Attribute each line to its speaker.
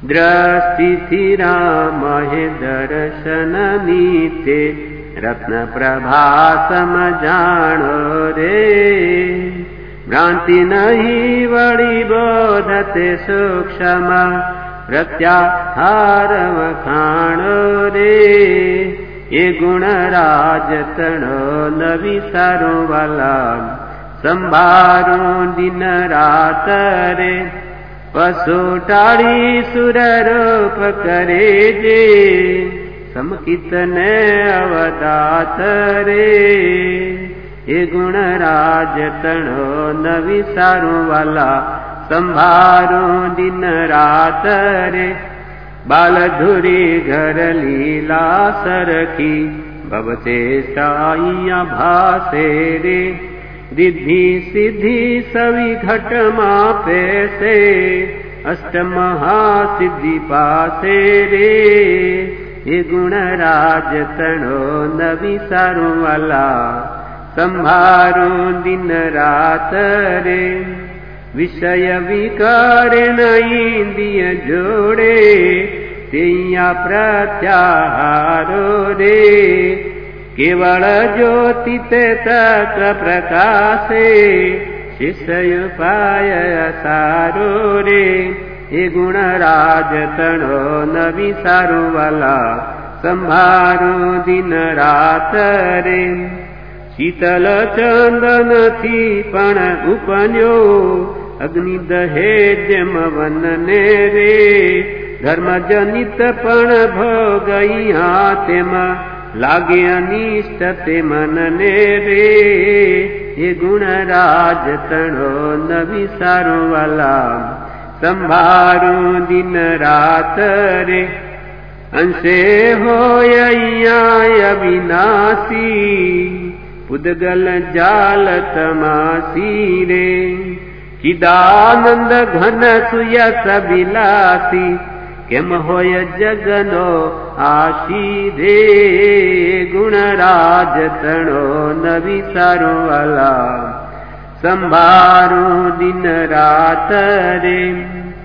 Speaker 1: दृष्टि थी राम हे दर्शन नीते रत्न प्रभा सम जानो रे भ्रांति नहीं बड़ी बोधते सूक्ष्म प्रत्याहार वखाणो रे ये गुण राज तणो न विसारो वाला संभारो दिन रात रे पशु टाड़ी सुर रूप करे जे समकित ने अवदात रे ये गुण राज तणो न विसारो वाला संभारो दिन रात रे बाल धुरी घर लीला सरखी भवते साइया भासे रे रिद्धि सिद्धि सभी घट मापे से अष्ट महासिद्धि पासे रे ये गुण राज तणो न विसारो वाला संभारो दिन रात रे विषय विकार इंद्रिय जोड़े तेया प्रत्याहारो रे केवल ज्योति तक प्रकाशे शिष्य पाय सारो रे ये गुण राज तणो न विसारो वाला संभारो दिन रात रे शीतल चंदन थी पण उपन्यो अग्नि दहे जम वनने रे धर्म जनित पण भोगई हाथेम लागे अनिष्ट ते मनने रे ये गुण राज तणो न विसारो वाला संभारो दिन रात रे अंशे होया अविनाशी पुद्गल जाल तमासी रे चिदानंद घन सुयस विलासी केम होय जगनो आशी रे गुण राज तणो न विसारो वाला संभारो दिन रात रे